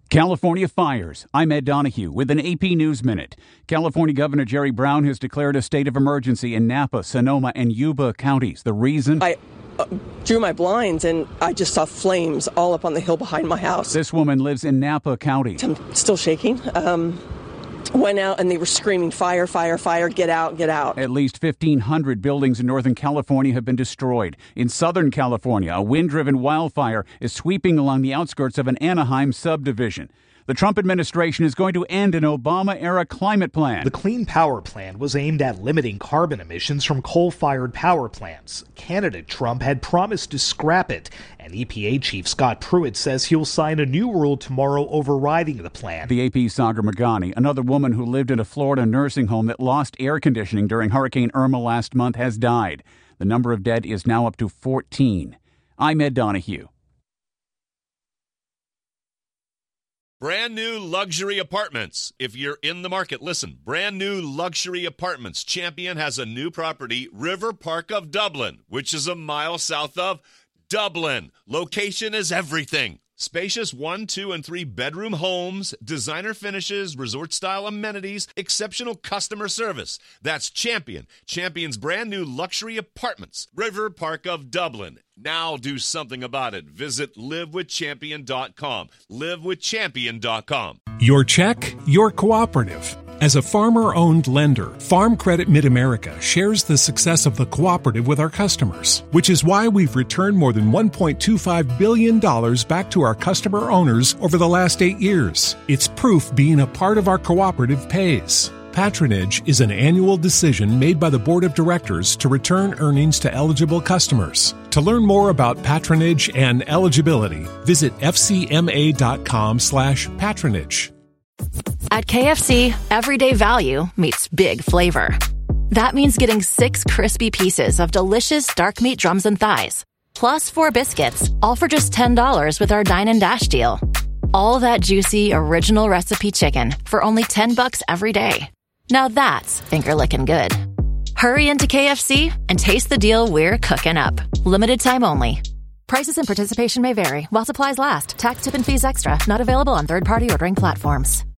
California fires. I'm Ed Donahue with an AP News Minute. California Governor Jerry Brown has declared a state of emergency in Napa, Sonoma, and Yuba counties. The reason? I drew my blinds and I just saw flames all up on the hill behind my house. This woman lives in Napa County. I'm still shaking. Went out and they were screaming, fire, fire, fire, get out, get out. At least 1,500 buildings in Northern California have been destroyed. In Southern California, a wind-driven wildfire is sweeping along the outskirts of an Anaheim subdivision. The Trump administration is going to end an Obama-era climate plan. The Clean Power Plan was aimed at limiting carbon emissions from coal-fired power plants. Candidate Trump had promised to scrap it, and EPA Chief Scott Pruitt says he'll sign a new rule tomorrow overriding the plan. The AP's Sagar Magani, another woman who lived in a Florida nursing home that lost air conditioning during Hurricane Irma last month, has died. The number of dead is now up to 14. I'm Ed Donahue. Brand new luxury apartments. If you're in the market, listen. Brand new luxury apartments. Champion has a new property, River Park of Dublin, which is a mile south of Dublin. Location is everything. Spacious 1, 2, and 3 bedroom homes, designer finishes, resort-style amenities, exceptional customer service. That's Champion. Champion's brand new luxury apartments, River Park of Dublin. Now do something about it. Visit livewithchampion.com. livewithchampion.com. Your check, your cooperative. As a farmer-owned lender, Farm Credit Mid-America shares the success of the cooperative with our customers, which is why we've returned more than $1.25 billion back to our customer owners over the last 8 years. It's proof being a part of our cooperative pays. Patronage is an annual decision made by the Board of Directors to return earnings to eligible customers. To learn more about patronage and eligibility, visit fcma.com/patronage. At KFC, everyday value meets big flavor. That means getting 6 crispy pieces of delicious dark meat drums and thighs, plus 4 biscuits, all for just $10 with our Dine and Dash deal. All that juicy, original recipe chicken for only $10 every day. Now that's finger-licking good. Hurry into KFC and taste the deal we're cooking up. Limited time only. Prices and participation may vary while supplies last. Tax, tip, and fees extra. Not available on third-party ordering platforms.